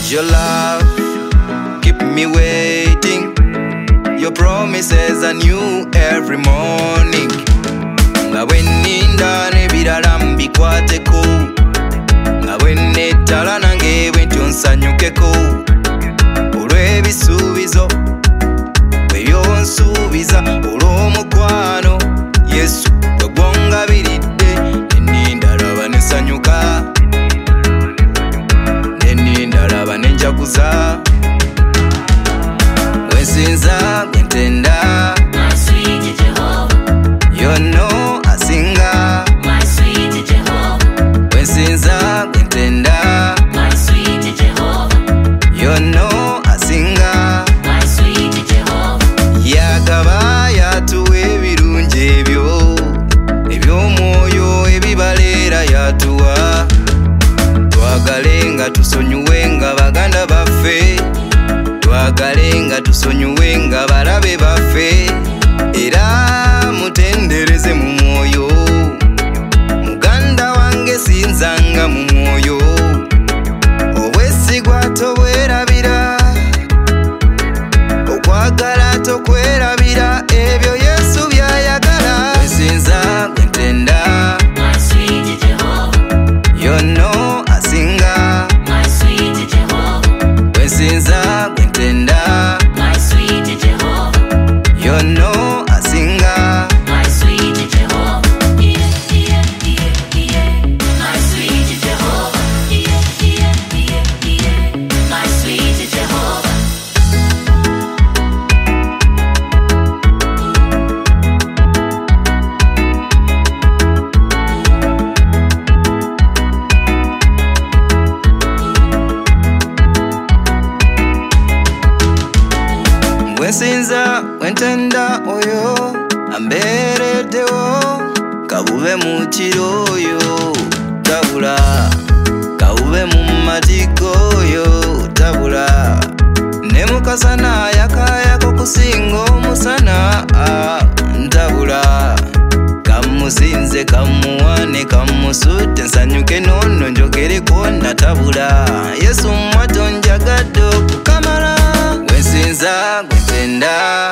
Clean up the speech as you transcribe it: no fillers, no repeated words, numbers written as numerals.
Your love keep me waiting. Your promises are new every morning. Nga bweninda nebirala mbikwateko, nga bwenetala nange bwentyo nsanyukeko. Olw'ebisuubizo byonsuubiza, olw'omukwano Yesu gwe gwongabiridde, neninda laba nesanyuka, neninda laba nenjaguza. Wensinza gwentenda, my sweet Jehovah, yono asinga. my sweet Jehovah, Wensinza gwentenda, my sweet Jehovah, yono asinga. my sweet Jehovah. Yagaba yatuwa ebirungi ebyo eby'omwoyo ebibaleera yatuwa. Twagale nga tusonyiwe nga baganda baffe, twagale nga tusonyiwe nga balabe baffe, era mutendereze mu mwoyo. Muganda wange sinzanga mu mwoyo, obwesigwa tobwerabira, okwagala tokwerabira, ebyo Yesu byayagala. Wensinza gwentenda, My sweet Jehovah, yono asinga. my sweet Jehovah, Wensinza gwentenda, my sweet Jehovah, yono asinga. my sweet Jehovah, yeah, yeah, yeah, yeah. My sweet Jehovah, yeah, yeah, yeah, yeah. My sweet Jehovah. Wensinza wentenda oyo ambeereddewo, kabube mu kiro oyo tabula, kabube mu matiko oyo tabula, ne mukasana yakayako kusinga omusana ntabula. Kamusinze kamuwane kamusute nsanyuke nono njogereko natabula. Yesu mwato njagadde okukamala. Wensinza gwentenda,